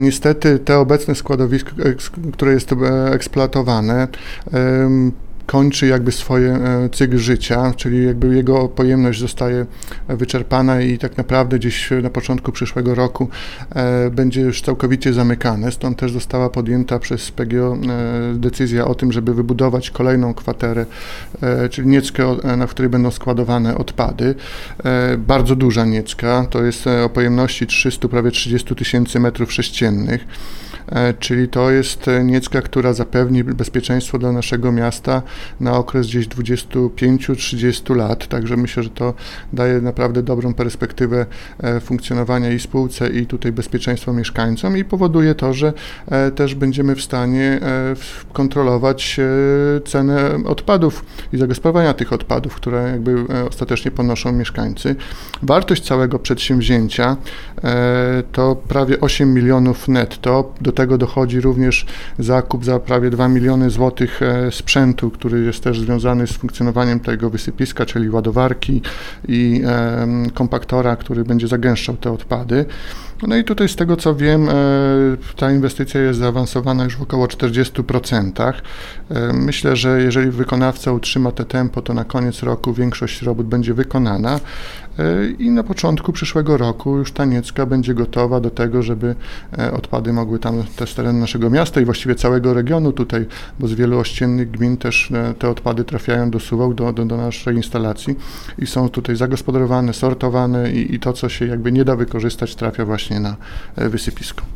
Niestety te obecne składowisko, które jest eksploatowane, kończy jakby swoje cykl życia, czyli jakby jego pojemność zostaje wyczerpana i tak naprawdę gdzieś na początku przyszłego roku będzie już całkowicie zamykane. Stąd też została podjęta przez PGO decyzja o tym, żeby wybudować kolejną kwaterę, czyli nieckę, na której będą składowane odpady. Bardzo duża niecka, to jest o pojemności prawie 30 tysięcy metrów sześciennych. Czyli to jest niecka, która zapewni bezpieczeństwo dla naszego miasta na okres gdzieś 25-30 lat, także myślę, że to daje naprawdę dobrą perspektywę funkcjonowania i spółce, i tutaj bezpieczeństwo mieszkańcom, i powoduje to, że też będziemy w stanie kontrolować cenę odpadów i zagospodarowania tych odpadów, które jakby ostatecznie ponoszą mieszkańcy. Wartość całego przedsięwzięcia to prawie 8 milionów netto. Do tego dochodzi również zakup za prawie 2 miliony złotych sprzętu, który jest też związany z funkcjonowaniem tego wysypiska, czyli ładowarki i kompaktora, który będzie zagęszczał te odpady. No i tutaj z tego co wiem, ta inwestycja jest zaawansowana już w około 40%. Myślę, że jeżeli wykonawca utrzyma te tempo, to na koniec roku większość robót będzie wykonana i na początku przyszłego roku już ta niecka będzie gotowa do tego, żeby odpady mogły tam też z terenu naszego miasta i właściwie całego regionu tutaj, bo z wielu ościennych gmin też te odpady trafiają do Suwałk, do naszej instalacji i są tutaj zagospodarowane, sortowane i to, co się jakby nie da wykorzystać, trafia właśnie na wysypisko.